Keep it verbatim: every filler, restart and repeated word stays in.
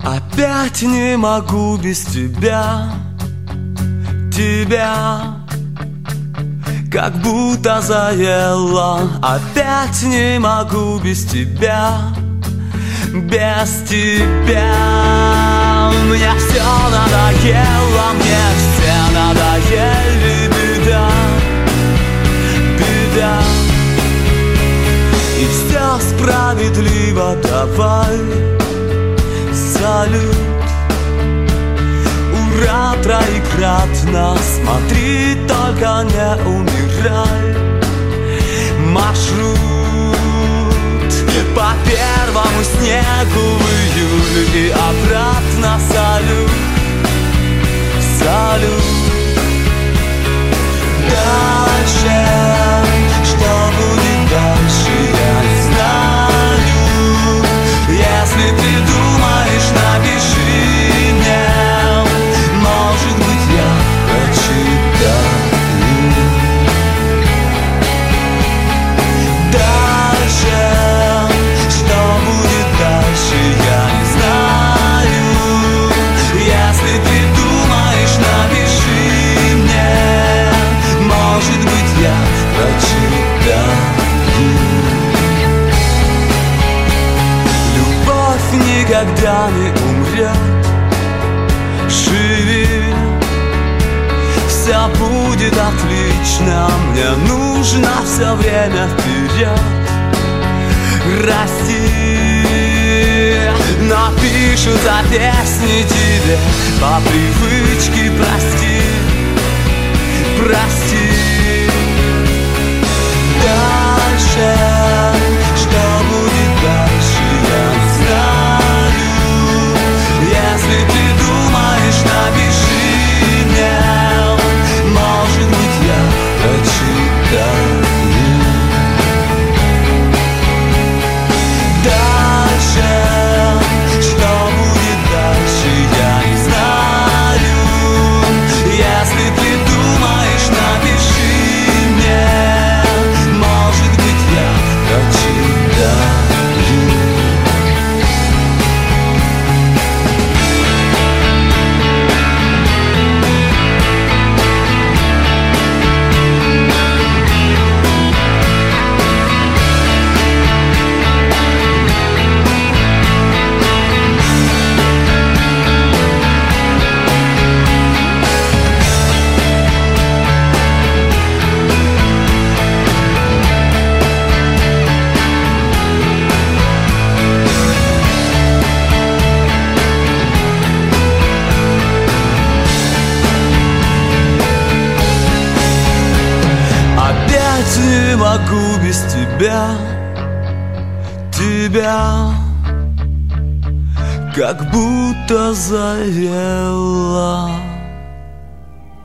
Опять не могу без тебя, тебя, как будто заело. Опять не могу без тебя, без тебя. Мне все надоело, мне все надоели, беда, беда. И все справедливо, давай салют. Ура, троекратно, смотри, только не умирай. Маршрут по первому снегу в июле и обратно. Салют, салют. Дальше, что будет дальше, я не знаю. Если ты думаешь, напиши мне. Может быть, я прочитаю. Дальше, что будет дальше, я не знаю. Если ты думаешь, напиши мне. Может быть, я прочитаю. Любовь никогда не умрет. Живи, все будет отлично. Мне нужно все время вперед расти. Напишут за песни тебе по привычке. Прости, прости. Дальше, что будет дальше, я не знаю. Если ты думаешь, напиши мне. Может быть, я прочитаю. Дальше, что будет дальше, я не знаю. Если ты думаешь, напиши мне. Может быть, я прочитаю. Не могу без тебя, тебя, как будто заело.